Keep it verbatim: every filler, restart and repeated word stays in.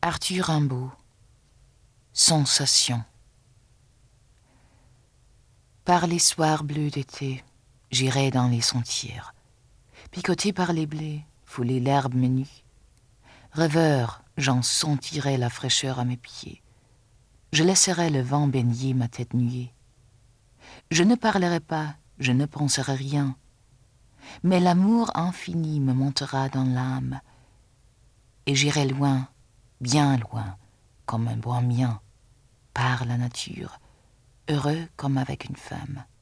Arthur Rimbaud. Sensation. Par les soirs bleus d'été, j'irai dans les sentiers, picoté par les blés, fouler l'herbe menue. Rêveur, j'en sentirai la fraîcheur à mes pieds. Je laisserai le vent baigner ma tête nuée. Je ne parlerai pas, je ne penserai rien, mais l'amour infini me montera dans l'âme, et j'irai loin, bien loin, comme un bohémien, par la nature, heureux comme avec une femme.